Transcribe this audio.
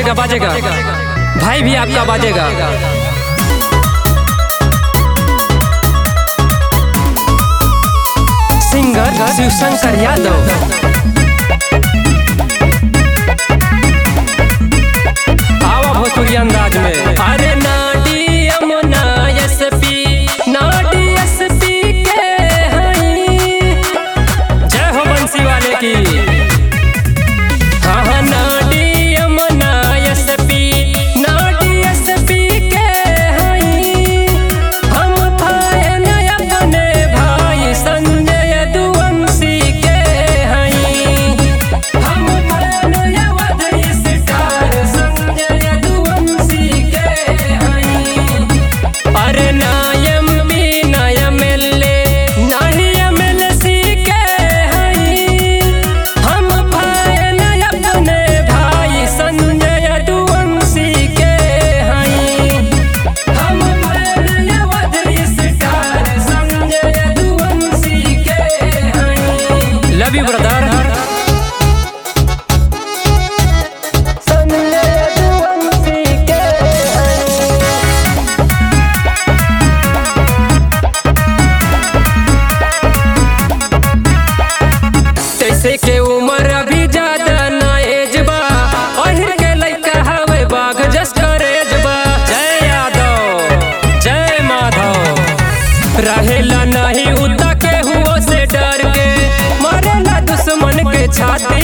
बाजेगा बाजेगा, भाई भी आपका बाजेगा। सिंगर शिवशंकर यादव। आवा भोजपुरी अंदाज में। अरे नाडी यमुना एसपी, नाडी एसपी के हई, जय हो बंसी वाले की। हाँ नाडी यमुना एसपी, नाडी एसपी के हई, हम फैन अपने भाई संजय दुवंशी के हई, हम फैन अवधि स्टार संजय दुवंशी के हई। अरे नायम भी नायम एल्ले, नाही एमएलसी के हई, हम फैन अपने भाई संजय दुवंशी के हई, हम फैन अवधि स्टार संजय दुवंशी के हई। Love you brother. संजय दुवंशी के हई। तैसे के उम्र अभी ज्यादा ना एज बा, अहिर के लइका हवे बाघ जस करेज बा। जय यादव जय माधव, रहेला नहीं उता के हुओ से डर के, मारेला दुश्मन के छाती